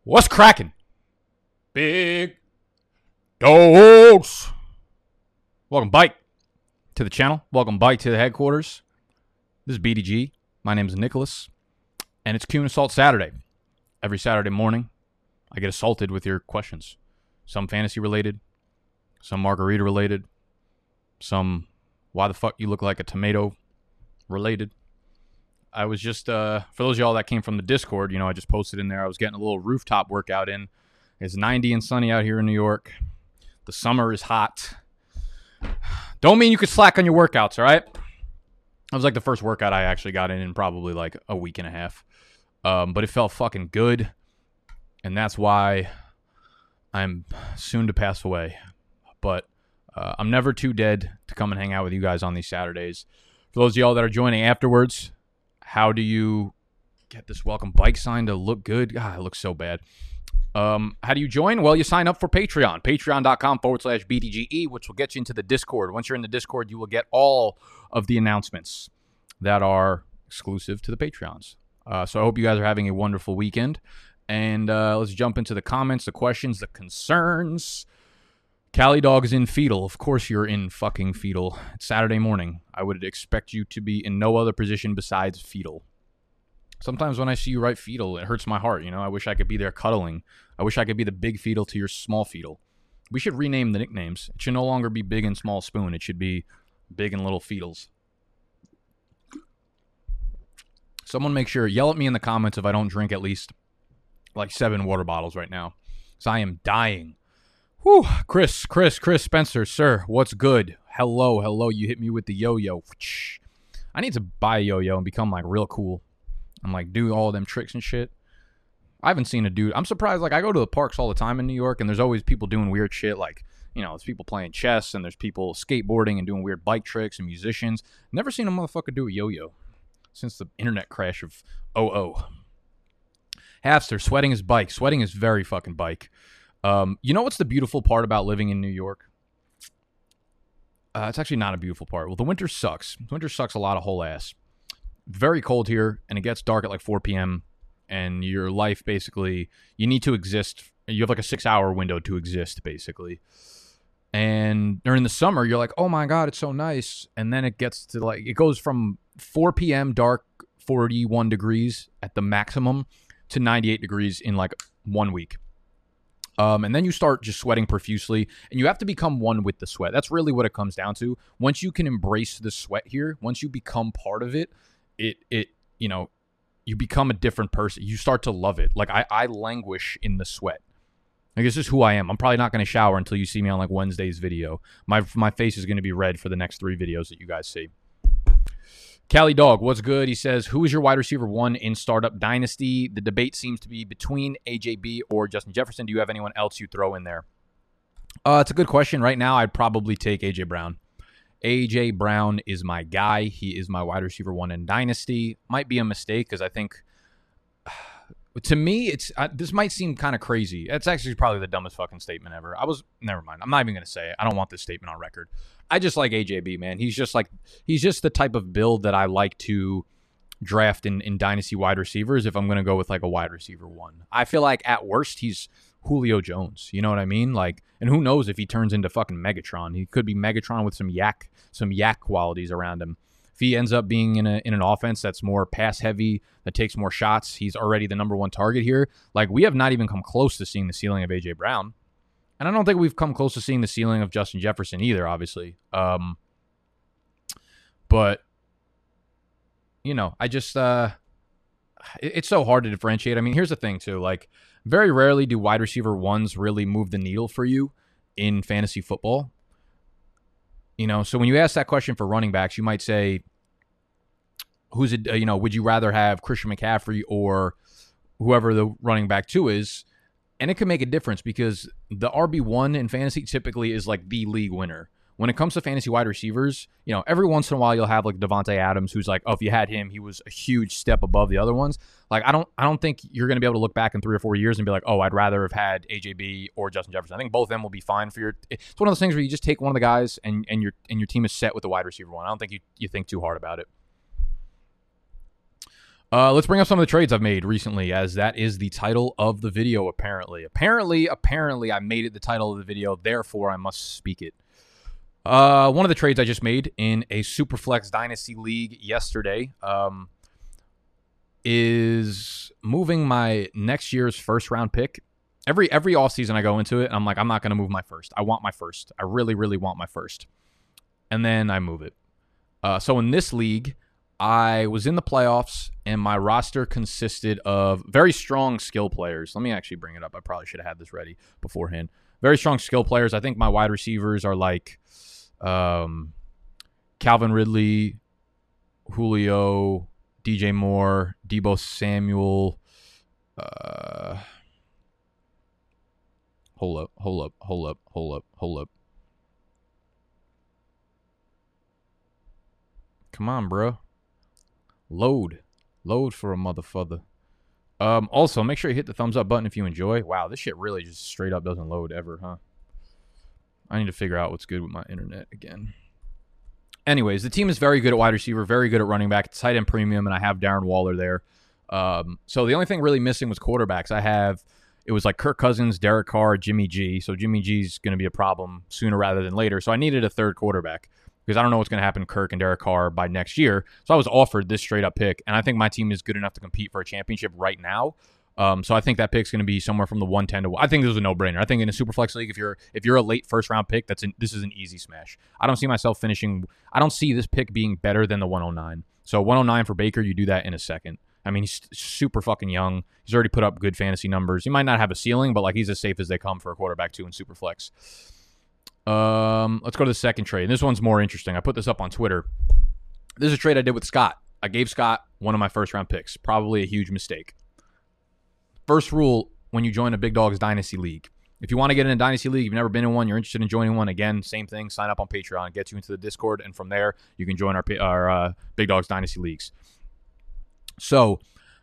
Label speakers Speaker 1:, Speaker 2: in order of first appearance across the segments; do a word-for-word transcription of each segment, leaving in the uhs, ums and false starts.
Speaker 1: What's cracking? Big dogs. Welcome, Bike, to the channel. Welcome, Bike, to the headquarters. This is B D G. My name is Nicholas, and it's Q and Assault Saturday. Every Saturday morning, I get assaulted with your questions. Some fantasy-related, some margarita-related, some why the fuck you look like a tomato-related. I was just, uh, for those of y'all that came from the Discord, you know, I just posted in there, I was getting a little rooftop workout in. It's ninety and sunny out here in New York. The summer is hot. Don't mean you could slack on your workouts, all right? That was like the first workout I actually got in in probably like a week and a half. Um, but it felt fucking good. And that's why I'm soon to pass away. But uh, I'm never too dead to come and hang out with you guys on these Saturdays. For those of y'all that are joining afterwards, how do you get this welcome bike sign to look good? God, it looks so bad. Um, how do you join? Well, you sign up for Patreon. Patreon.com forward slash BDGE, which will get you into the Discord. Once you're in the Discord, you will get all of the announcements that are exclusive to the Patreons. Uh, so I hope you guys are having a wonderful weekend. And uh, let's jump into the comments, the questions, the concerns. Cali Dog is in fetal. Of course you're in fucking fetal. It's Saturday morning. I would expect you to be in no other position besides fetal. Sometimes when I see you write fetal, it hurts my heart. You know, I wish I could be there cuddling. I wish I could be the big fetal to your small fetal. We should rename the nicknames. It should no longer be Big and Small Spoon. It should be Big and Little Fetals. Someone make sure, yell at me in the comments if I don't drink at least like seven water bottles right now. Because I am dying. Whew. Chris, Chris, Chris Spencer, sir, what's good? Hello, hello. You hit me with the yo-yo. I need to buy a yo-yo and become like real cool. I'm like, do all them tricks and shit. I haven't seen a dude. I'm surprised. Like, I go to the parks all the time in New York, and there's always people doing weird shit. Like, you know, there's people playing chess, and there's people skateboarding and doing weird bike tricks and musicians. Never seen a motherfucker do a yo-yo since the internet crash of oh oh. Halfster, sweating his bike. Sweating his very fucking bike. Um, you know what's the beautiful part about living in New York? Uh, it's actually not a beautiful part. Well, the winter sucks. Winter sucks a lot of whole ass. Very cold here, and it gets dark at like four p.m., and your life basically, you need to exist. You have like a six-hour window to exist, basically. And during the summer, you're like, oh my God, it's so nice. And then it gets to like, it goes from four p.m. dark, forty-one degrees at the maximum, to ninety-eight degrees in like one week. Um, and then you start just sweating profusely, and you have to become one with the sweat. That's really what it comes down to. Once you can embrace the sweat here, once you become part of it, it, it, you know, you become a different person. You start to love it. Like, I, I languish in the sweat. Like, this is who I am. I'm probably not going to shower until you see me on, like, Wednesday's video. My my face is going to be red for the next three videos that you guys see. Cali Dog, what's good? He says, who is your wide receiver one in Startup Dynasty? The debate seems to be between A J B or Justin Jefferson. Do you have anyone else you throw in there? Uh, it's a good question. Right now, I'd probably take A J Brown. A J Brown is my guy. He is my wide receiver one in Dynasty. Might be a mistake because I think, to me, it's uh, this might seem kind of crazy. It's actually probably the dumbest fucking statement ever. I was, never mind. I'm not even going to say it. I don't want this statement on record. I just like A J B, man. He's just like, he's just the type of build that I like to draft in, in Dynasty wide receivers if I'm going to go with like a wide receiver one. I feel like at worst, he's Julio Jones. You know what I mean? Like, and who knows if he turns into fucking Megatron. He could be Megatron with some yak, some yak qualities around him. If he ends up being in a in an offense that's more pass heavy, that takes more shots, he's already the number one target here. Like, we have not even come close to seeing the ceiling of A J Brown. And I don't think we've come close to seeing the ceiling of Justin Jefferson either, obviously. Um, but, you know, I just, uh, it, it's so hard to differentiate. I mean, here's the thing, too. Like, very rarely do wide receiver ones really move the needle for you in fantasy football. You know, so when you ask that question for running backs, you might say, who's it, you know, would you rather have Christian McCaffrey or whoever the running back two is? And it can make a difference because the R B one in fantasy typically is like the league winner. When it comes to fantasy wide receivers, you know, every once in a while you'll have like Devontae Adams, who's like, oh, if you had him, he was a huge step above the other ones. Like, I don't, I don't think you're going to be able to look back in three or four years and be like, oh, I'd rather have had A J B or Justin Jefferson. I think both of them will be fine for your. It's one of those things where you just take one of the guys and and your and your team is set with the wide receiver one. I don't think you you think too hard about it. Uh, let's bring up some of the trades I've made recently, as that is the title of the video, apparently. Apparently, apparently, I made it the title of the video, therefore I must speak it. Uh, one of the trades I just made in a Superflex Dynasty League yesterday um, is moving my next year's first-round pick. Every every offseason I go into it, and I'm like, I'm not going to move my first. I want my first. I really, really want my first. And then I move it. Uh, so in this league, I was in the playoffs, and my roster consisted of very strong skill players. Let me actually bring it up. I probably should have had this ready beforehand. Very strong skill players. I think my wide receivers are like um, Calvin Ridley, Julio, D J Moore, Deebo Samuel. Uh, hold up, hold up, hold up, hold up, hold up. Come on, bro. Load. Load for a motherfucker. Um, also, make sure you hit the thumbs up button if you enjoy. Wow, this shit really just straight up doesn't load ever, huh? I need to figure out what's good with my internet again. Anyways, the team is very good at wide receiver, very good at running back. It's tight end premium, and I have Darren Waller there. Um, so the only thing really missing was quarterbacks. I have, it was like Kirk Cousins, Derek Carr, Jimmy G. So Jimmy G's going to be a problem sooner rather than later. So I needed a third quarterback, because I don't know what's going to happen to Kirk and Derek Carr by next year. So I was offered this straight-up pick, and I think my team is good enough to compete for a championship right now. Um, so I think that pick's going to be somewhere from the one ten to I think this is a no-brainer. I think in a Superflex league, if you're if you're a late first-round pick, that's an, this is an easy smash. I don't see myself finishing. I don't see this pick being better than the one oh nine. So one oh nine for Baker, you do that in a second. I mean, he's super fucking young. He's already put up good fantasy numbers. He might not have a ceiling, but like he's as safe as they come for a quarterback too in Superflex. Um, let's go to the second trade. This one's more interesting. I put this up on Twitter. This is a trade I did with Scott. I gave Scott one of my first round picks. Probably a huge mistake. First rule when you join a Big Dogs Dynasty League. If you want to get in a Dynasty League, you've never been in one, you're interested in joining one, again, same thing. Sign up on Patreon. It gets you into the Discord, and from there, you can join our, our uh, Big Dogs Dynasty Leagues. So,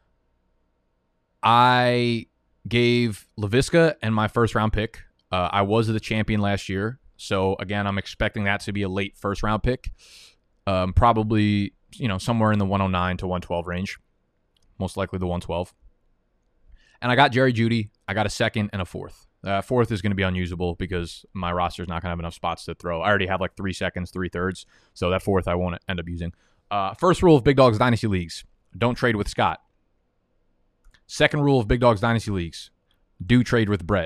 Speaker 1: I gave Laviska and my first round pick. Uh, I was the champion last year. So, again, I'm expecting that to be a late first-round pick. Um, probably, you know, somewhere in the one oh nine to one twelve range. Most likely the one twelve. And I got Jerry Jeudy. I got a second and a fourth. Uh, fourth is going to be unusable because my roster is not going to have enough spots to throw. I already have like three seconds, three thirds. So that fourth I won't end up using. Uh, first rule of Big Dogs Dynasty Leagues. Don't trade with Scott. Second rule of Big Dogs Dynasty Leagues. Do trade with Brett.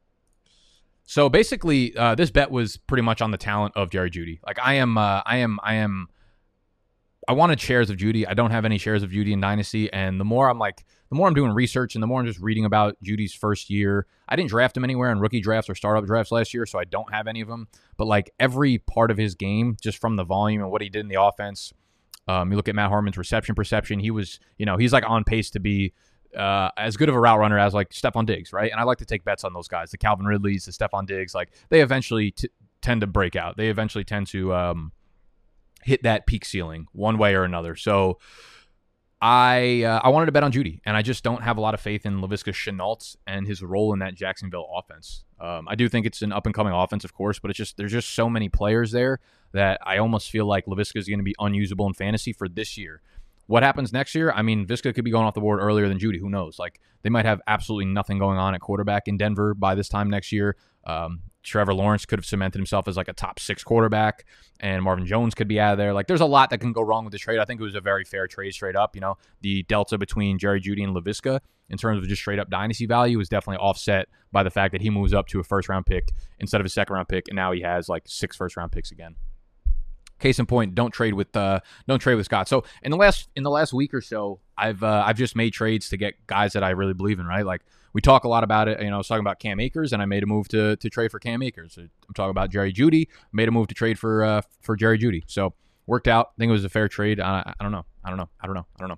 Speaker 1: So basically, uh, this bet was pretty much on the talent of Jerry Jeudy. Like I am, uh, I am, I am. I wanted shares of Jeudy. I don't have any shares of Jeudy in Dynasty, and the more I'm like, the more I'm doing research, and the more I'm just reading about Judy's first year. I didn't draft him anywhere in rookie drafts or startup drafts last year, so I don't have any of them. But like every part of his game, just from the volume and what he did in the offense, um, you look at Matt Harmon's reception perception. He was, you know, he's like on pace to be Uh, as good of a route runner as like Stephon Diggs, right? And I like to take bets on those guys, the Calvin Ridleys, the Stephon Diggs. Like they eventually t- tend to break out. They eventually tend to um, hit that peak ceiling one way or another. So I uh, I wanted to bet on Jeudy, and I just don't have a lot of faith in Laviska Shenault and his role in that Jacksonville offense. Um, I do think it's an up and coming offense, of course, but it's just there's just so many players there that I almost feel like Laviska is going to be unusable in fantasy for this year. What happens next year? I mean, Viska could be going off the board earlier than Jeudy. Who knows? Like, they might have absolutely nothing going on at quarterback in Denver by this time next year. Um, Trevor Lawrence could have cemented himself as like a top six quarterback, and Marvin Jones could be out of there. Like, there's a lot that can go wrong with the trade. I think it was a very fair trade straight up. You know, the delta between Jerry Jeudy and Laviska in terms of just straight up dynasty value is definitely offset by the fact that he moves up to a first round pick instead of a second round pick, and now he has like six first round picks again. Case in point, don't trade with uh, don't trade with Scott. So in the last in the last week or so, I've uh, I've just made trades to get guys that I really believe in. Right, like we talk a lot about it. You know, I was talking about Cam Akers, and I made a move to to trade for Cam Akers. I'm talking about Jerry Jeudy, made a move to trade for uh, for Jerry Jeudy. So worked out. I think it was a fair trade. I, I don't know. I don't know. I don't know. I don't know.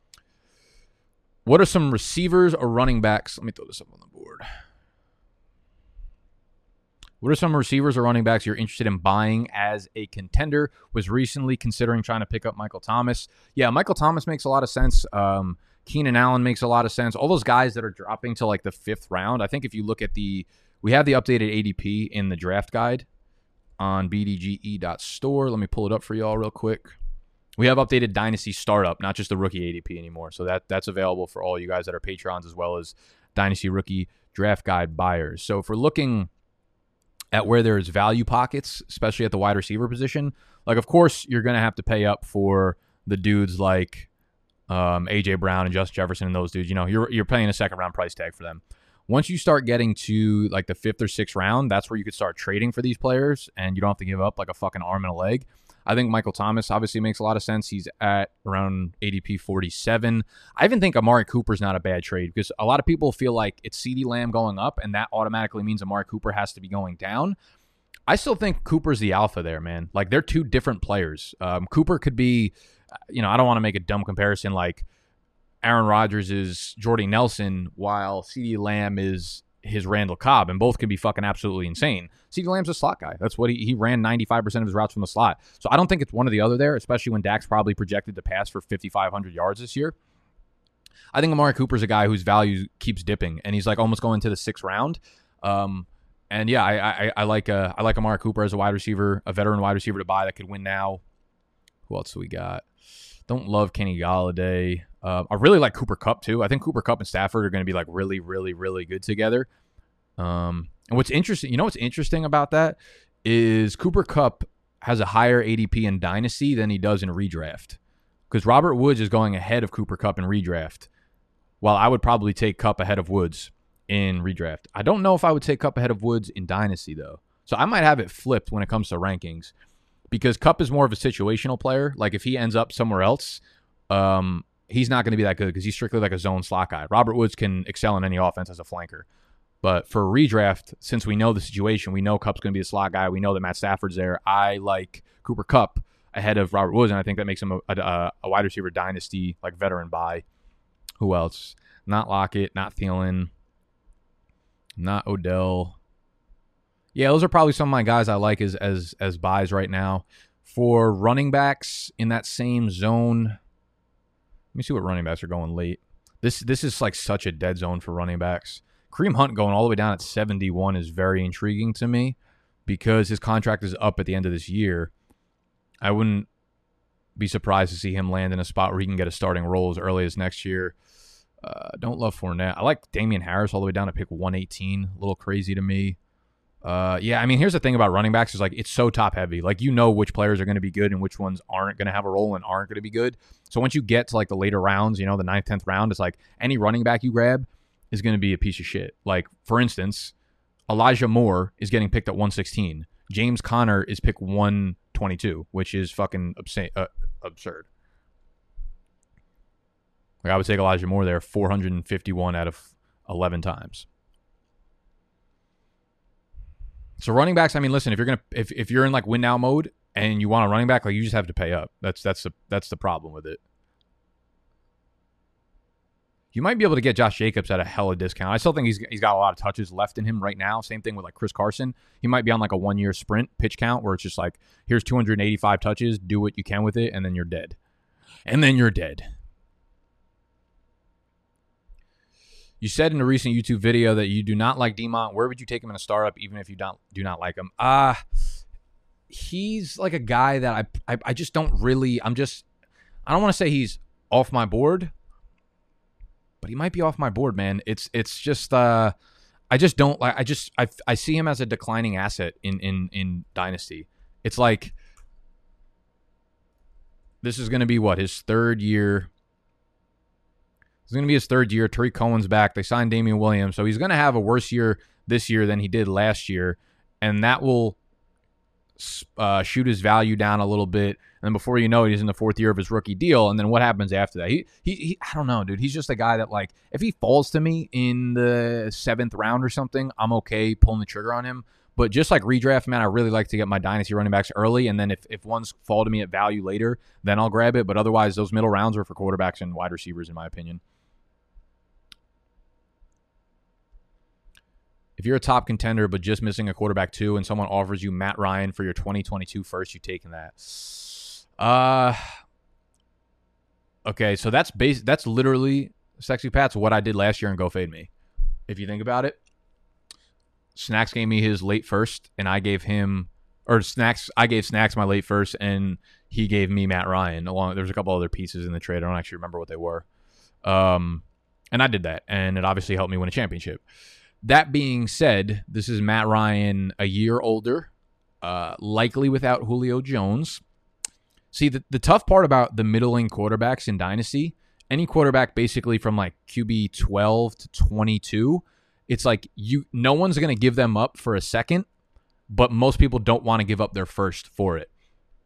Speaker 1: What are some receivers or running backs? Let me throw this up on the board. What are some receivers or running backs you're interested in buying as a contender? Was recently considering trying to pick up Michael Thomas. Yeah, Michael Thomas makes a lot of sense. Um, Keenan Allen makes a lot of sense. All those guys that are dropping to like the fifth round. I think if you look at the, we have the updated A D P in the draft guide on b d g e dot store. Let me pull it up for y'all real quick. We have updated Dynasty Startup, not just the rookie A D P anymore. So that that's available for all you guys that are Patrons, as well as Dynasty Rookie Draft Guide buyers. So if we're looking at where there's value pockets, especially at the wide receiver position, like, of course, you're going to have to pay up for the dudes like um, A J Brown and Justin Jefferson and those dudes. You know, you're you're paying a second round price tag for them. Once you start getting to like the fifth or sixth round, that's where you could start trading for these players, and you don't have to give up like a fucking arm and a leg. I think Michael Thomas obviously makes a lot of sense. He's at around A D P forty-seven. I even think Amari Cooper's not a bad trade, because a lot of people feel like it's CeeDee Lamb going up, and that automatically means Amari Cooper has to be going down. I still think Cooper's the alpha there, man. Like, they're two different players. Um, Cooper could be, you know, I don't want to make a dumb comparison like Aaron Rodgers is Jordy Nelson, while CeeDee Lamb is his Randall Cobb, and both can be fucking absolutely insane. CeeDee Lamb's a slot guy. That's what he, he ran ninety-five percent of his routes from the slot. So I don't think it's one or the other there, especially when Dak's probably projected to pass for fifty-five hundred yards this year. I think Amari Cooper's a guy whose value keeps dipping, and he's like almost going to the sixth round. Um, and yeah, I, I, I like uh, I like Amari Cooper as a wide receiver, a veteran wide receiver to buy that could win now. Who else do we got? Don't love Kenny Golladay. Uh, I really like Cooper Kupp too. I think Cooper Kupp and Stafford are going to be like really, really, really good together. Um, and what's interesting, you know, what's interesting about that is Cooper Kupp has a higher A D P in Dynasty than he does in redraft, because Robert Woods is going ahead of Cooper Kupp in redraft, while I would probably take Kupp ahead of Woods in redraft. I don't know if I would take Kupp ahead of Woods in Dynasty though, so I might have it flipped when it comes to rankings, because Kupp is more of a situational player. Like, if he ends up somewhere else, um, he's not going to be that good because he's strictly like a zone slot guy. Robert Woods can excel in any offense as a flanker. But for redraft, since we know the situation, we know Kupp's going to be the slot guy, we know that Matt Stafford's there, I like Cooper Kupp ahead of Robert Woods, and I think that makes him a, a, a wide receiver dynasty, like, veteran buy. Who else? Not Lockett, not Thielen, not Odell. Yeah, those are probably some of my guys I like as as as buys right now. For running backs in that same zone, let me see what running backs are going late. This this is like such a dead zone for running backs. Kareem Hunt going all the way down at seventy-one is very intriguing to me, because his contract is up at the end of this year. I wouldn't be surprised to see him land in a spot where he can get a starting role as early as next year. Uh, don't love Fournette. I like Damian Harris all the way down to pick one eighteen. A little crazy to me. Uh, yeah, I mean, here's the thing about running backs is, like, it's so top heavy. Like, you know which players are going to be good and which ones aren't going to have a role and aren't going to be good. So once you get to like the later rounds, you know, the ninth, tenth round, it's like any running back you grab is going to be a piece of shit. Like, for instance, Elijah Moore is getting picked at one sixteen. James Conner is picked one twenty-two, which is fucking absa- uh, absurd. Like, I would take Elijah Moore there four hundred fifty-one out of eleven times. So running backs, I mean, listen, if you're gonna if, if you're in like win now mode and you want a running back, like, you just have to pay up. That's that's the that's the problem with it. You might be able to get Josh Jacobs at a hella discount. I still think he's he's got a lot of touches left in him right now. Same thing with like Chris Carson. He might be on like a one year sprint pitch count where it's just like, here's two hundred eighty-five touches, do what you can with it, and then you're dead. And then you're dead. You said in a recent YouTube video that you do not like D-Mont. Where would you take him in a startup, even if you don't do not like him? Uh, he's like a guy that I, I I just don't really. I'm just. I don't want to say he's off my board, but he might be off my board, man. It's it's just. Uh, I just don't like. I just I I see him as a declining asset in in in Dynasty. It's like this is going to be what, his third year. It's going to be his third year. Tariq Cohen's back. They signed Damian Williams. So he's going to have a worse year this year than he did last year. And that will uh, shoot his value down a little bit. And then before you know it, he's in the fourth year of his rookie deal. And then what happens after that? He, he, he I don't know, dude. He's just a guy that, like, if he falls to me in the seventh round or something, I'm okay pulling the trigger on him. But just like redraft, man, I really like to get my dynasty running backs early. And then if, if ones fall to me at value later, then I'll grab it. But otherwise, those middle rounds are for quarterbacks and wide receivers, in my opinion. If you're a top contender but just missing a quarterback too, and someone offers you Matt Ryan for your twenty twenty-two first, you taking that? Uh, okay, so that's base. That's literally, Sexy Pat's, what I did last year in Go Fade Me. If you think about it, Snacks gave me his late first, and I gave him or Snacks. I gave Snacks my late first, and he gave me Matt Ryan. Along, there's a couple other pieces in the trade. I don't actually remember what they were. Um, and I did that, and it obviously helped me win a championship. That being said, this is Matt Ryan a year older, uh, likely without Julio Jones. See, the, the tough part about the middling quarterbacks in Dynasty, any quarterback basically from like Q B twelve to twenty-two, it's like you no one's going to give them up for a second, but most people don't want to give up their first for it.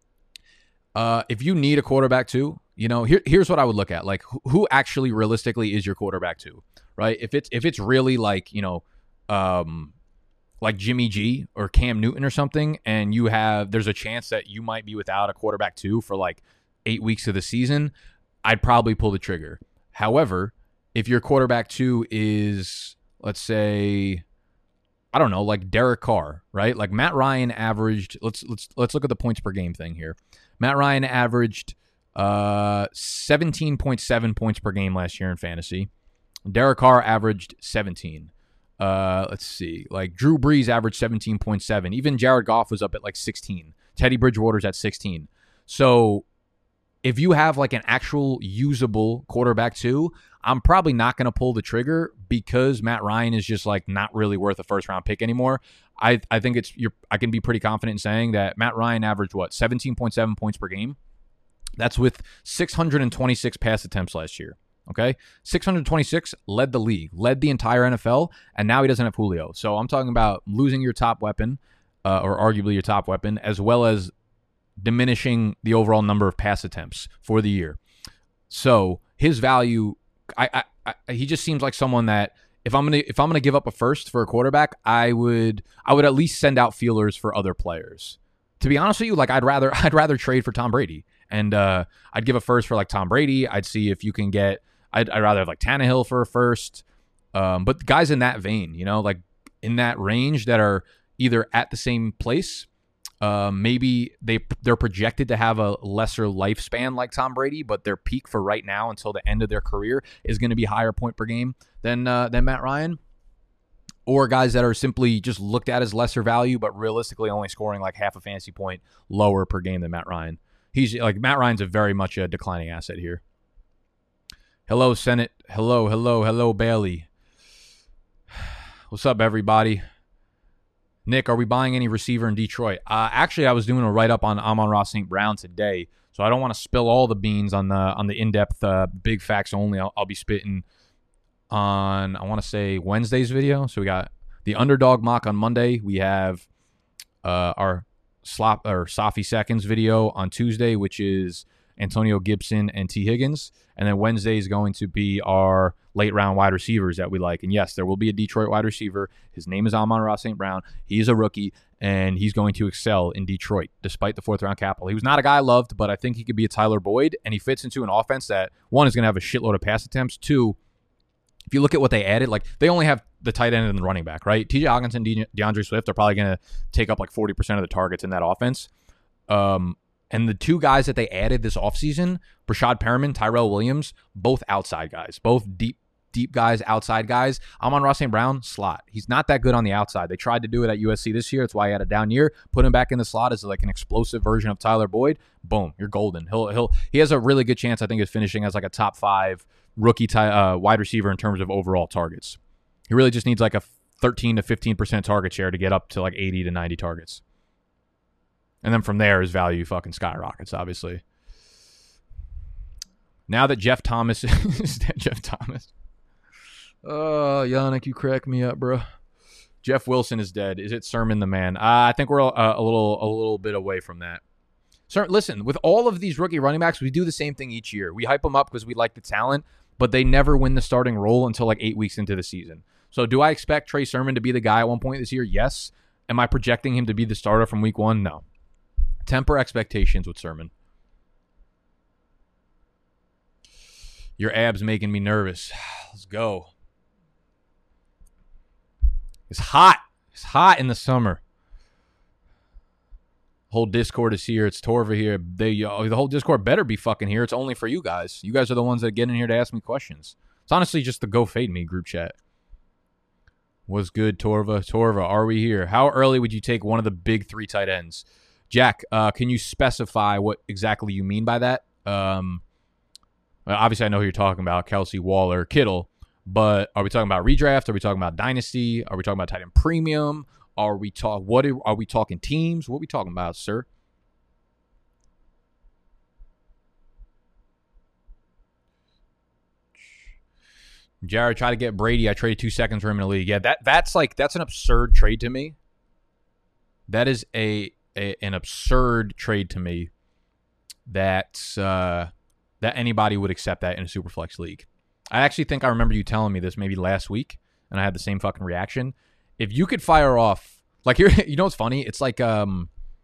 Speaker 1: Uh, if you need a quarterback too, you know, here, here's what I would look at. Like, who, who actually realistically is your quarterback two, right? If it's if it's really like, you know, um, like Jimmy G or Cam Newton or something, and you have, there's a chance that you might be without a quarterback two for like eight weeks of the season, I'd probably pull the trigger. However, if your quarterback two is, let's say, I don't know, like Derek Carr, right? Like Matt Ryan averaged, let's let's let's look at the points per game thing here. Matt Ryan averaged uh, seventeen point seven points per game last year in fantasy. Derek Carr averaged seventeen. Uh, let's see. Like Drew Brees averaged seventeen point seven. Even Jared Goff was up at like sixteen. Teddy Bridgewater's at sixteen. So if you have like an actual usable quarterback too, I'm probably not going to pull the trigger because Matt Ryan is just like not really worth a first round pick anymore. I I think it's you're I can be pretty confident in saying that Matt Ryan averaged what seventeen point seven points per game. That's with six hundred twenty-six pass attempts last year. Okay, six hundred twenty-six led the league, led the entire N F L, and now he doesn't have Julio. So I'm talking about losing your top weapon, uh, or arguably your top weapon, as well as diminishing the overall number of pass attempts for the year. So his value, I, I, I he just seems like someone that if I'm gonna if I'm gonna give up a first for a quarterback, I would I would at least send out feelers for other players. To be honest with you, like I'd rather I'd rather trade for Tom Brady, and uh, I'd give a first for like Tom Brady. I'd see if you can get. I'd, I'd rather have like Tannehill for a first, um, but guys in that vein, you know, like in that range that are either at the same place. Uh, maybe they they're projected to have a lesser lifespan like Tom Brady, but their peak for right now until the end of their career is going to be higher point per game than uh, than Matt Ryan, or guys that are simply just looked at as lesser value, but realistically only scoring like half a fantasy point lower per game than Matt Ryan. He's like Matt Ryan's a very much a declining asset here. Hello, Senate. Hello, hello, hello, Bailey. What's up, everybody? Nick, are we buying any receiver in Detroit? Uh, actually, I was doing a write-up on Amon-Ra Saint Brown today, so I don't want to spill all the beans on the on the in-depth uh, big facts only. I'll, I'll be spitting on, I want to say, Wednesday's video. So we got the underdog mock on Monday. We have uh, our slop or Safi Seconds video on Tuesday, which is Antonio Gibson and T. Higgins. And then Wednesday is going to be our late round wide receivers that we like. And yes, there will be a Detroit wide receiver. His name is Amon-Ra Saint Brown. He's a rookie, and he's going to excel in Detroit despite the fourth round capital. He was not a guy I loved, but I think he could be a Tyler Boyd, and he fits into an offense that, one, is going to have a shitload of pass attempts. Two, if you look at what they added, like they only have the tight end and the running back, right? T J Hockenson, De- DeAndre Swift are probably going to take up like forty percent of the targets in that offense. Um, And the two guys that they added this offseason, Brashad Perriman, Tyrell Williams, both outside guys, both deep, deep guys, outside guys. Amon-Ra Saint Brown, slot. He's not that good on the outside. They tried to do it at U S C this year. That's why he had a down year. Put him back in the slot as like an explosive version of Tyler Boyd. Boom, you're golden. He'll he'll he has a really good chance, I think, of finishing as like a top five rookie ty- uh, wide receiver in terms of overall targets. He really just needs like a thirteen to fifteen percent target share to get up to like eighty to ninety targets. And then from there, his value fucking skyrockets, obviously. Now that Jeff Thomas is dead, Jeff Thomas. Oh, Yannick, you crack me up, bro. Jeff Wilson is dead. Is it Sermon the man? Uh, I think we're a, a little a little bit away from that. Sir, listen, with all of these rookie running backs, we do the same thing each year. We hype them up because we like the talent, but they never win the starting role until like eight weeks into the season. So do I expect Trey Sermon to be the guy at one point this year? Yes. Am I projecting him to be the starter from week one? No. Temper expectations with Sermon. Your abs making me nervous. Let's go. It's hot. It's hot in the summer. Whole Discord is here. It's Torva here. They, uh, the whole Discord better be fucking here. It's only for you guys. You guys are the ones that get in here to ask me questions. It's honestly just the Go Fade Me group chat. What's good, Torva? Torva, are we here? How early would you take one of the big three tight ends? Jack, uh, can you specify what exactly you mean by that? Um, obviously, I know who you're talking about, Kelsey, Waller, Kittle. But are we talking about redraft? Are we talking about dynasty? Are we talking about tight end premium? Are we talk? What are, are we talking teams? What are we talking about, sir? Jared tried to get Brady. I traded two seconds for him in the league. Yeah, that that's like that's an absurd trade to me. That is a, a an absurd trade to me. That uh, that anybody would accept that in a Superflex league. I actually think I remember you telling me this maybe last week, and I had the same fucking reaction. If you could fire off, like here, you know what's funny? It's like um,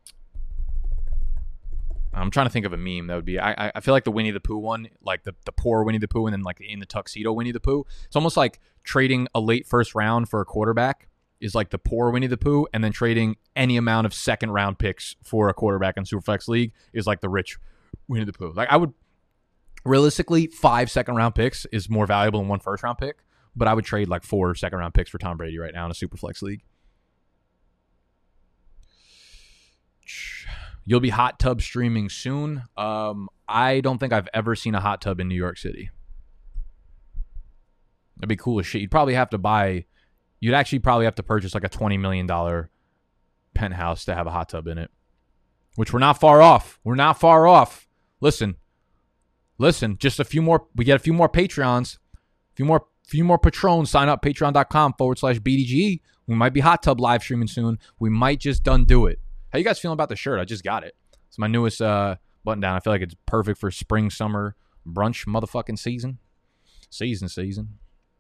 Speaker 1: I'm trying to think of a meme that would be. I I feel like the Winnie the Pooh one, like the, the poor Winnie the Pooh, and then like in the tuxedo Winnie the Pooh. It's almost like trading a late first round for a quarterback is like the poor Winnie the Pooh, and then trading any amount of second round picks for a quarterback in Superflex League is like the rich Winnie the Pooh. Like I would realistically, five second round picks is more valuable than one first round pick, but I would trade like four second round picks for Tom Brady right now in a Superflex League. You'll be hot tub streaming soon. Um, I don't think I've ever seen a hot tub in New York City. That'd be cool as shit. You'd probably have to buy, you'd actually probably have to purchase like a twenty million dollars penthouse to have a hot tub in it, which we're not far off. We're not far off. Listen, listen, just a few more, we get a few more Patreons, a few more, few more patrons. Sign up, patreon.com forward slash BDGE. We might be hot tub live streaming soon. We might just done do it. How you guys feeling about the shirt? I just got it. It's my newest uh, button down. I feel like it's perfect for spring, summer, brunch motherfucking season. Season, season.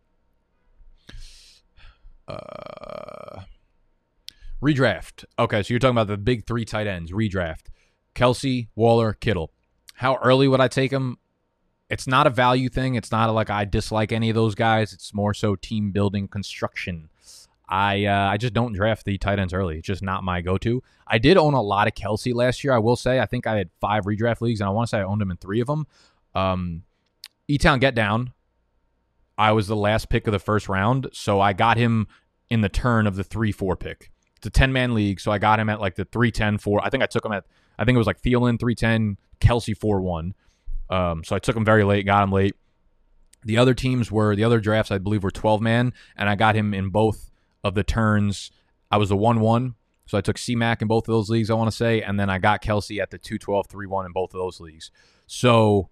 Speaker 1: Uh, redraft. Okay, so you're talking about the big three tight ends. Redraft. Kelsey, Waller, Kittle. How early would I take them? It's not a value thing. It's not like I dislike any of those guys. It's more so team building construction. I uh, I just don't draft the tight ends early. It's just not my go-to. I did own a lot of Kelsey last year, I will say. I think I had five redraft leagues, and I want to say I owned him in three of them. Um, E-Town Get Down. I was the last pick of the first round, so I got him in the turn of the three four pick. It's a ten-man league, so I got him at like the three ten four. I think I took him at, I think it was like Thielen three ten, Kelsey four one. Um, so I took him very late, got him late. The other teams were, the other drafts I believe were twelve-man, and I got him in both of the turns. I was a one one, so I took C-Mac in both of those leagues, I want to say, and then I got Kelsey at the two twelve three one in both of those leagues. So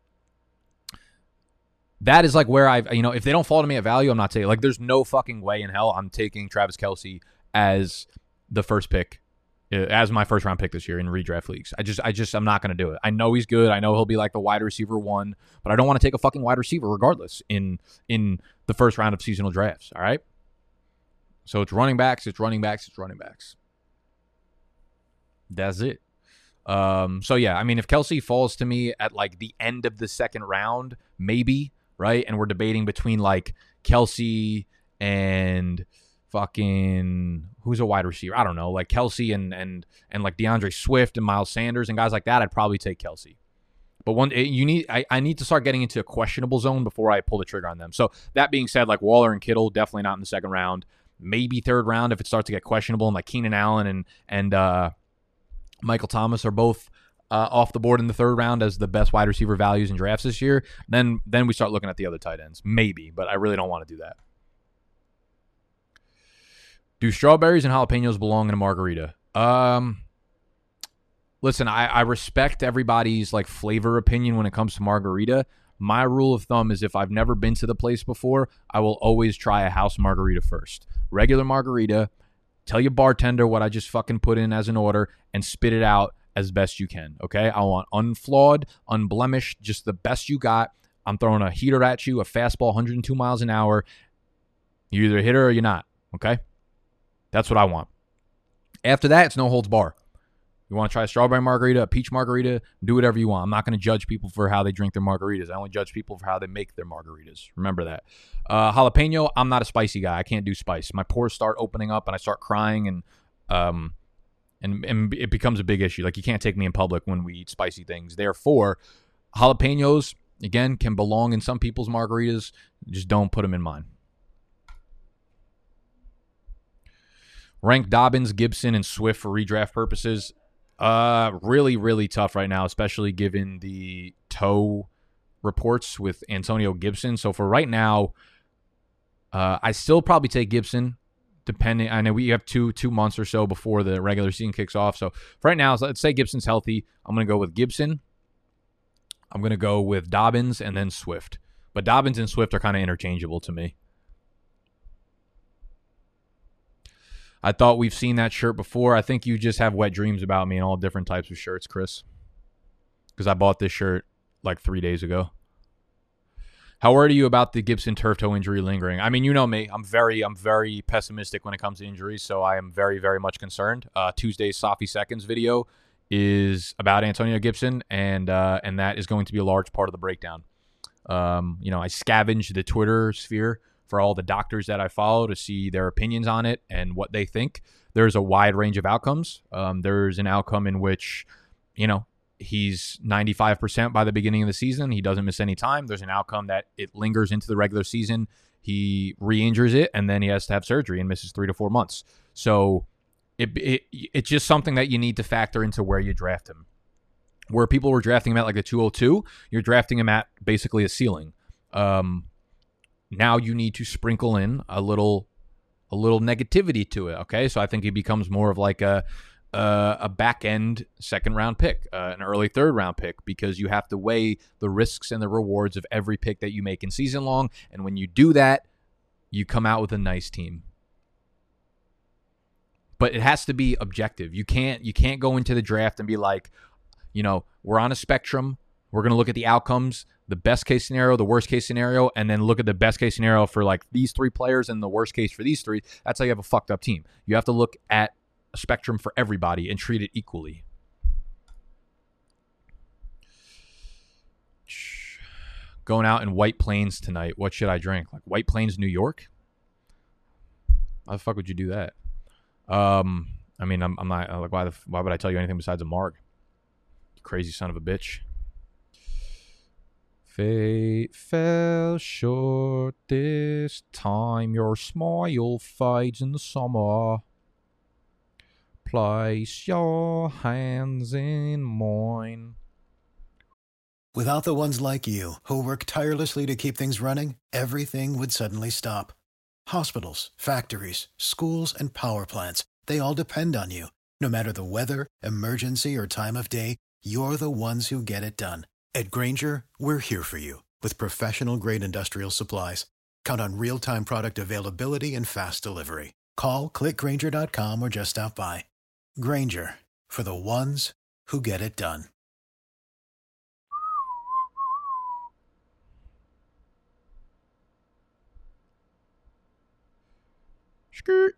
Speaker 1: that is like where I've, you know, if they don't fall to me at value, I'm not taking, like there's no fucking way in hell I'm taking Travis Kelsey as the first pick, as my first round pick this year in redraft leagues. I just, I just, I'm not going to do it. I know he's good. I know he'll be like the wide receiver one, but I don't want to take a fucking wide receiver regardless in, in the first round of seasonal drafts. All right. So it's running backs, it's running backs, it's running backs. That's it. Um, so, yeah, I mean, if Kelsey falls to me at, like, the end of the second round, maybe, right? And we're debating between, like, Kelsey and fucking – who's a wide receiver? I don't know. Like, Kelsey and, and, and like, DeAndre Swift and Miles Sanders and guys like that, I'd probably take Kelsey. But one, you need, I, I need to start getting into a questionable zone before I pull the trigger on them. So, that being said, like, Waller and Kittle, definitely not in the second round. Maybe third round if it starts to get questionable, and like Keenan Allen and and uh, Michael Thomas are both uh, off the board in the third round as the best wide receiver values in drafts this year. Then then we start looking at the other tight ends, maybe, but I really don't want to do that. Do strawberries and jalapenos belong in a margarita? Um, listen, I, I respect everybody's like flavor opinion when it comes to margarita. My rule of thumb is if I've never been to the place before, I will always try a house margarita first. Regular margarita, tell your bartender what I just fucking put in as an order and spit it out as best you can, okay? I want unflawed, unblemished, just the best you got. I'm throwing a heater at you, a fastball, one hundred two miles an hour. You're either a hitter or you're not, okay? That's what I want. After that, it's no holds bar. You want to try a strawberry margarita, a peach margarita, do whatever you want. I'm not going to judge people for how they drink their margaritas. I only judge people for how they make their margaritas. Remember that. Uh, jalapeno, I'm not a spicy guy. I can't do spice. My pores start opening up and I start crying, and um, and, and it becomes a big issue. Like, you can't take me in public when we eat spicy things. Therefore, jalapenos, again, can belong in some people's margaritas. Just don't put them in mine. Rank Dobbins, Gibson, and Swift for redraft purposes. Uh, really, really tough right now, especially given the toe reports with Antonio Gibson. So for right now, uh, I still probably take Gibson. Depending, I know we have two two months or so before the regular season kicks off. So for right now, let's say Gibson's healthy. I'm going to go with Gibson. I'm going to go with Dobbins and then Swift. But Dobbins and Swift are kind of interchangeable to me. I thought we've seen that shirt before. I think you just have wet dreams about me and all different types of shirts, Chris. Because I bought this shirt like three days ago. How worried are you about the Gibson turf toe injury lingering? I mean, you know me. I'm very, I'm very pessimistic when it comes to injuries, so I am very, very much concerned. Uh, Tuesday's Safi Seconds video is about Antonio Gibson, and uh, and that is going to be a large part of the breakdown. Um, you know, I scavenged the Twitter sphere for all the doctors that I follow to see their opinions on it and what they think. There's a wide range of outcomes. Um, there's an outcome in which, you know, he's ninety-five percent by the beginning of the season. He doesn't miss any time. There's an outcome that it lingers into the regular season. He re-injures it, and then he has to have surgery and misses three to four months. So it, it it's just something that you need to factor into where you draft him. Where people were drafting him at like the two oh two, you're drafting him at basically a ceiling. Um, now you need to sprinkle in a little a little negativity to it, okay? So I think he becomes more of like a uh, a back-end second-round pick, uh, an early third-round pick, because you have to weigh the risks and the rewards of every pick that you make in season long, and when you do that, you come out with a nice team. But it has to be objective. You can't you can't go into the draft and be like, you know, we're on a spectrum. We're going to look at the outcomes, the best case scenario, the worst case scenario, and then look at the best case scenario for like these three players and the worst case for these three. That's how you have a fucked up team. You have to look at a spectrum for everybody and treat it equally. Going out in White Plains tonight. What should I drink? Like White Plains, New York? How the fuck would you do that? Um, I mean, I'm, I'm not like why the why would I tell you anything besides a marg? Crazy son of a bitch. Fate fell short this time. Your smile fades in the summer. Place your hands in mine.
Speaker 2: Without the ones like you, who work tirelessly to keep things running, everything would suddenly stop. Hospitals, factories, schools, and power plants, they all depend on you. No matter the weather, emergency, or time of day, you're the ones who get it done. At Grainger, we're here for you with professional-grade industrial supplies. Count on real-time product availability and fast delivery. Call, click Grainger dot com, or just stop by. Grainger, for the ones who get it done.
Speaker 1: Skirt.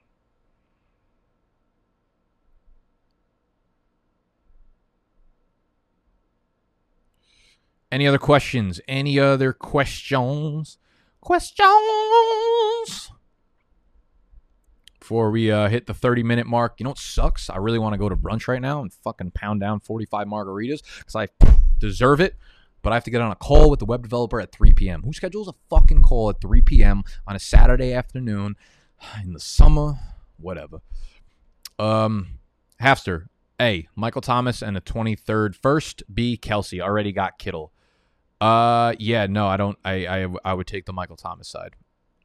Speaker 1: Any other questions? Any other questions? Questions? Before we uh, hit the thirty-minute mark, you know what sucks? I really want to go to brunch right now and fucking pound down forty-five margaritas because I deserve it, but I have to get on a call with the web developer at three p.m. Who schedules a fucking call at three p.m. on a Saturday afternoon in the summer? Whatever. Um, Hafster, A, Michael Thomas and a twenty-third first. B, Kelsey. Already got Kittle. Uh, yeah, no, I don't. I, I, I would take the Michael Thomas side.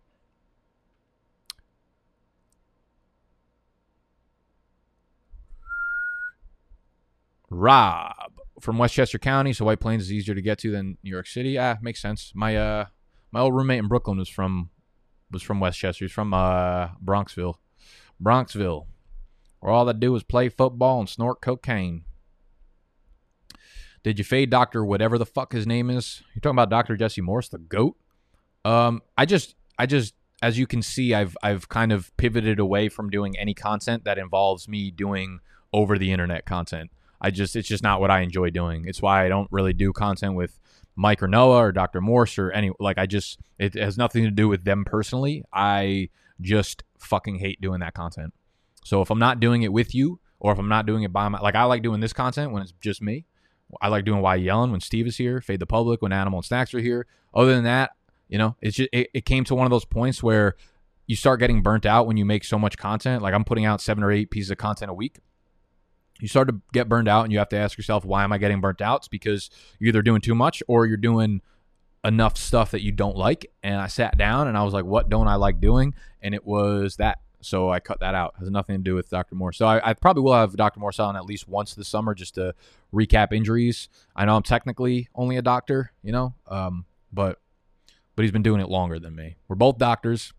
Speaker 1: Rob from Westchester County, so White Plains is easier to get to than New York City. Ah, makes sense. My uh, my old roommate in Brooklyn was from was from Westchester. He's from uh Bronxville, Bronxville, where all they do is play football and snort cocaine. Did you fade Doctor whatever the fuck his name is? You're talking about Doctor Jesse Morse, the GOAT? Um, I just, I just, as you can see, I've, I've kind of pivoted away from doing any content that involves me doing over the internet content. I just, it's just not what I enjoy doing. It's why I don't really do content with Mike or Noah or Doctor Morse or any, like I just, it has nothing to do with them personally. I just fucking hate doing that content. So if I'm not doing it with you, or if I'm not doing it by my, like I like doing this content when it's just me. I like doing Why Yelling when Steve is here, Fade the Public when Animal and Snacks are here. Other than that, you know, it's just, it, it came to one of those points where you start getting burnt out when you make so much content. Like I'm putting out seven or eight pieces of content a week. You start to get burned out and you have to ask yourself, why am I getting burnt out? It's because you're either doing too much or you're doing enough stuff that you don't like. And I sat down and I was like, what don't I like doing? And it was that. So I cut that out. It has nothing to do with Doctor Morse. So I, I probably will have Doctor Morse on at least once this summer just to recap injuries. I know I'm technically only a doctor, you know, um, but but he's been doing it longer than me. We're both doctors.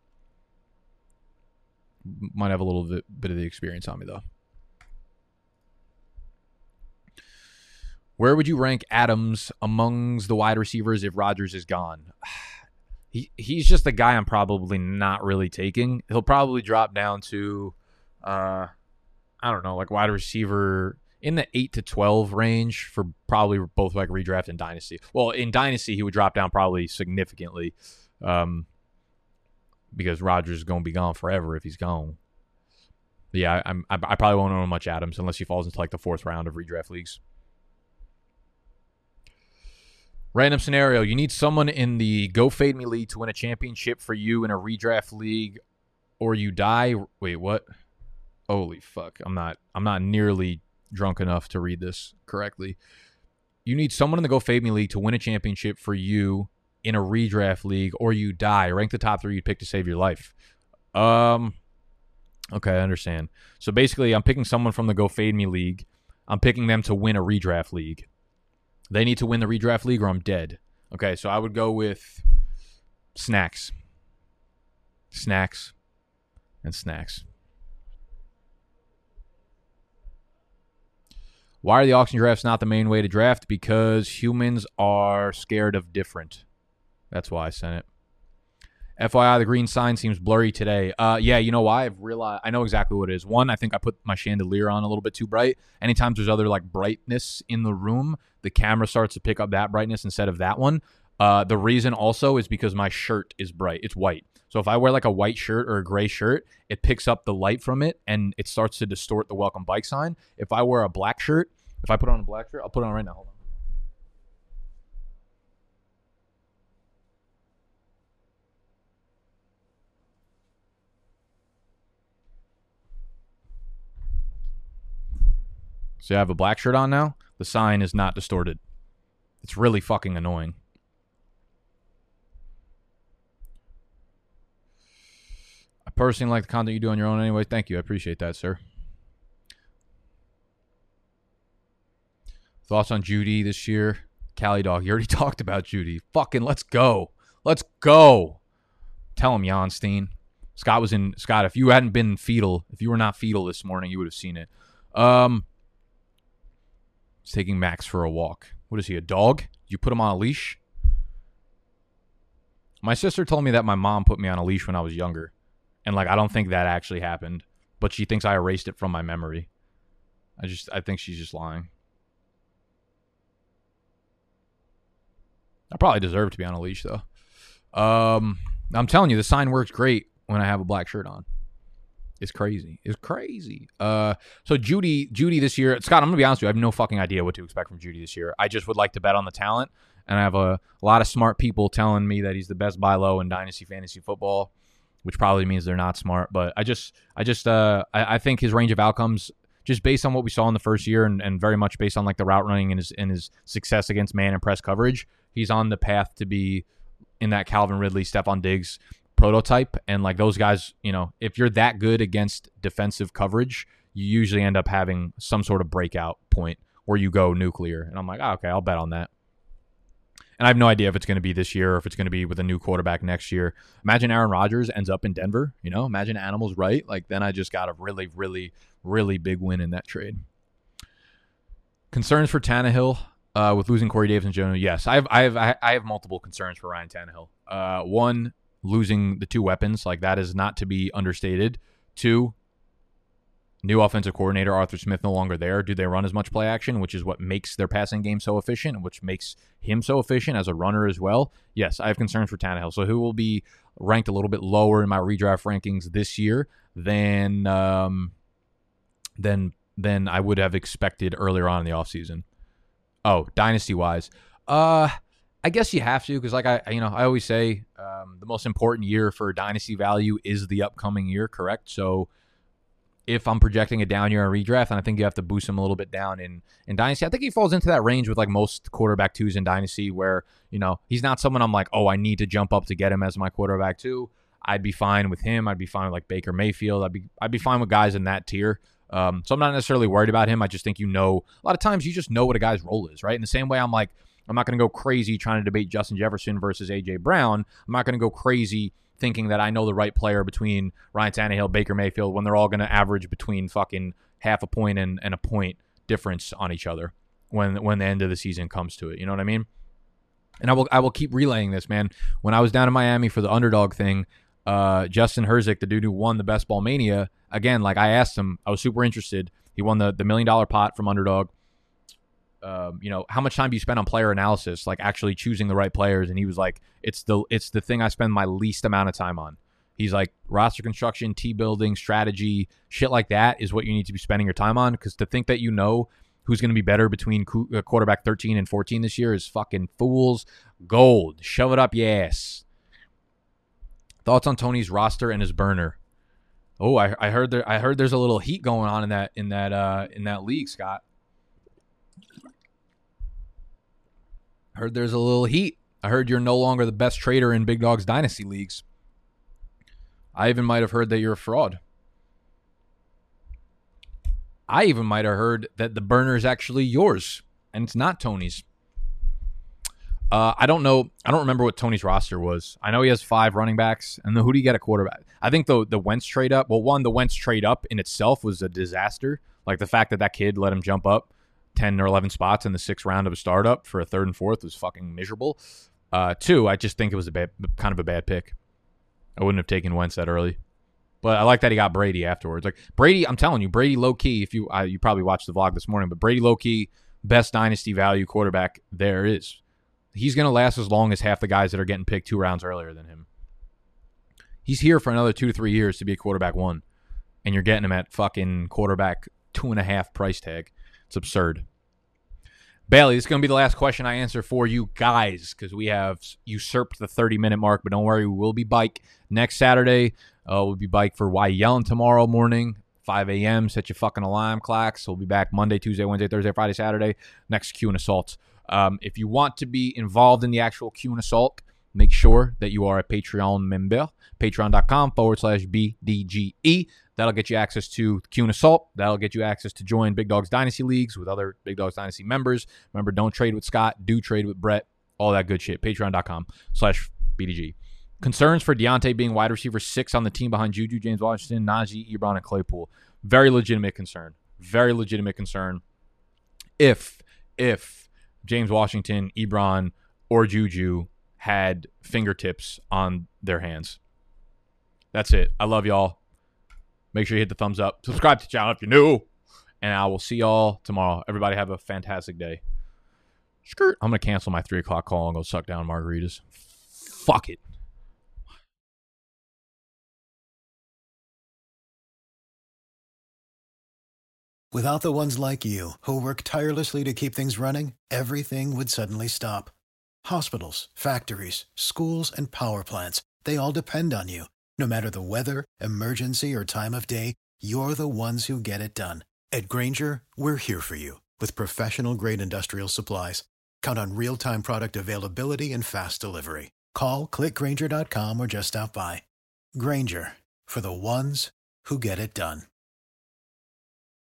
Speaker 1: Might have a little bit, bit of the experience on me, though. Where would you rank Adams amongst the wide receivers if Rodgers is gone? He He's just a guy I'm probably not really taking. He'll probably drop down to, uh, I don't know, like wide receiver in the eight to twelve range for probably both like redraft and dynasty. Well, in dynasty, he would drop down probably significantly. Um, because Rodgers is going to be gone forever if he's gone. But yeah, I, I'm, I probably won't own much Adams unless he falls into like the fourth round of redraft leagues. Random scenario. You need someone in the Go Fade Me League to win a championship for you in a redraft league or you die. Wait, what? Holy fuck. I'm not, I'm not nearly drunk enough to read this correctly. You need someone in the Go Fade Me League to win a championship for you in a redraft league or you die. Rank the top three you'd pick to save your life. Um, okay, I understand. So basically, I'm picking someone from the Go Fade Me League. I'm picking them to win a redraft league. They need to win the redraft league or I'm dead. Okay, so I would go with Snacks. Snacks. And Snacks. Why are the auction drafts not the main way to draft? Because humans are scared of different. That's why I sent it. F Y I, the green sign seems blurry today. Uh, yeah, you know why? I've realized I know exactly what it is. One, I think I put my chandelier on a little bit too bright. Anytime there's other like brightness in the room, the camera starts to pick up that brightness instead of that one. Uh, the reason also is because my shirt is bright. It's white. So if I wear like a white shirt or a gray shirt, it picks up the light from it and it starts to distort the welcome bike sign. If I wear a black shirt, if I put on a black shirt, I'll put it on right now. Hold on. So I have a black shirt on now. The sign is not distorted. It's really fucking annoying. I personally like the content you do on your own anyway. Thank you. I appreciate that, sir. Thoughts on Judy this year? Cali Dog. You already talked about Judy. Fucking let's go. Let's go. Tell him, Janstein. Scott was in... Scott, if you hadn't been fetal, if you were not fetal this morning, you would have seen it. Um... Taking Max for a walk. What is he, a dog? You put him on a leash? My sister told me that my mom put me on a leash when I was younger. And, like, I don't think that actually happened. But she thinks I erased it from my memory. I just, I think she's just lying. I probably deserve to be on a leash, though. Um, I'm telling you, the sign works great when I have a black shirt on. It's crazy. It's crazy. Uh, so Judy, Judy this year, Scott, I'm gonna be honest with you. I have no fucking idea what to expect from Judy this year. I just would like to bet on the talent, and I have a, a lot of smart people telling me that he's the best buy low in Dynasty Fantasy Football, which probably means they're not smart. But I just, I just, uh, I, I think his range of outcomes, just based on what we saw in the first year, and, and very much based on like the route running and his and his success against man and press coverage, he's on the path to be in that Calvin Ridley, Stephon Diggs prototype. And like those guys, you know, if you're that good against defensive coverage, you usually end up having some sort of breakout point where you go nuclear. And I'm like, oh, okay, I'll bet on that. And I have no idea if it's going to be this year or if it's going to be with a new quarterback next year. Imagine Aaron Rodgers ends up in Denver, you know, imagine Animals right. Like then I just got a really, really, really big win in that trade. Concerns for Tannehill uh, with losing Corey Davis and Jonah. Yes, I have, I have, I have multiple concerns for Ryan Tannehill. Uh, one, losing the two weapons, like that is not to be understated. Two, new offensive coordinator Arthur Smith no longer there. Do they run as much play action, which is what makes their passing game so efficient and which makes him so efficient as a runner as well? Yes, I have concerns for Tannehill. So who will be ranked a little bit lower in my redraft rankings this year than um, than than I would have expected earlier on in the offseason. Oh, dynasty-wise. Uh, I guess you have to because, like I, you know, I always say um, the most important year for dynasty value is the upcoming year, correct? So if I'm projecting a down year on redraft, and I think you have to boost him a little bit down in, in dynasty, I think he falls into that range with like most quarterback twos in dynasty where, you know, he's not someone I'm like, oh, I need to jump up to get him as my quarterback two. I'd be fine with him. I'd be fine with like Baker Mayfield. I'd be I'd be fine with guys in that tier. Um, so I'm not necessarily worried about him. I just think, you know, a lot of times you just know what a guy's role is, right? In the same way, I'm like, I'm not going to go crazy trying to debate Justin Jefferson versus A J Brown. I'm not going to go crazy thinking that I know the right player between Ryan Tannehill, Baker Mayfield, when they're all going to average between fucking half a point and, and a point difference on each other when when the end of the season comes to it. You know what I mean? And I will I will keep relaying this, man. When I was down in Miami for the underdog thing, uh, Justin Herzig, the dude who won the Best Ball Mania, again, like I asked him, I was super interested. He won the, the million dollar pot from Underdog. Um, you know, how much time do you spend on player analysis, like actually choosing the right players? And he was like, it's the it's the thing I spend my least amount of time on. He's like, roster construction, T building, strategy, shit like that is what you need to be spending your time on. Because to think that you know who's going to be better between quarterback thirteen and fourteen this year is fucking fool's gold. Shove it up your ass. Thoughts on Tony's roster and his burner? Oh, I, I heard there. I heard there's a little heat going on in that in that uh, in that league, Scott. I heard there's a little heat. I heard you're no longer the best trader in Big Dog's Dynasty leagues. I even might have heard that you're a fraud. I even might have heard that the burner is actually yours and it's not Tony's. Uh, I don't know. I don't remember what Tony's roster was. I know he has five running backs. And then who do you get a quarterback? I think the the Wentz trade up. Well, one, the Wentz trade up in itself was a disaster. Like the fact that that kid let him jump up ten or eleven spots in the sixth round of a startup for a third and fourth was fucking miserable. Uh, two, I just think it was a bad, kind of a bad pick. I wouldn't have taken Wentz that early. But I like that he got Brady afterwards. Like Brady, I'm telling you, Brady low-key, if you uh, you probably watched the vlog this morning, but Brady low-key, best dynasty value quarterback there is. He's going to last as long as half the guys that are getting picked two rounds earlier than him. He's here for another two to three years to be a quarterback one. And you're getting him at fucking quarterback two and a half price tag. It's absurd. Bailey, this is going to be the last question I answer for you guys because we have usurped the thirty-minute mark. But don't worry, we will be bike next Saturday. Uh, we'll be bike for Why Yelling tomorrow morning, five a.m. Set your fucking alarm clocks. We'll be back Monday, Tuesday, Wednesday, Thursday, Friday, Saturday. Next Q and Assault. Um, if you want to be involved in the actual Q and Assault, make sure that you are a Patreon member. Patreon.com forward slash BDGE. That'll get you access to Q and Assault. That'll get you access to join Big Dogs Dynasty Leagues with other Big Dogs Dynasty members. Remember, don't trade with Scott. Do trade with Brett. All that good shit. Patreon.com slash BDG. Concerns for Deontay being wide receiver six on the team behind Juju, James Washington, Najee, Ebron, and Claypool. Very legitimate concern. Very legitimate concern. If, if James Washington, Ebron, or Juju had fingertips on their hands. That's it. I love y'all. Make sure you hit the thumbs up. Subscribe to the channel if you're new. And I will see y'all tomorrow. Everybody have a fantastic day. Skirt. I'm going to cancel my three o'clock call and go suck down margaritas. Fuck it.
Speaker 2: Without the ones like you, who work tirelessly to keep things running, everything would suddenly stop. Hospitals, factories, schools, and power plants, they all depend on you. No matter the weather, emergency, or time of day, you're the ones who get it done. At Grainger, we're here for you with professional-grade industrial supplies. Count on real-time product availability and fast delivery. Call, click Grainger dot com, or just stop by. Grainger, for the ones who get it done.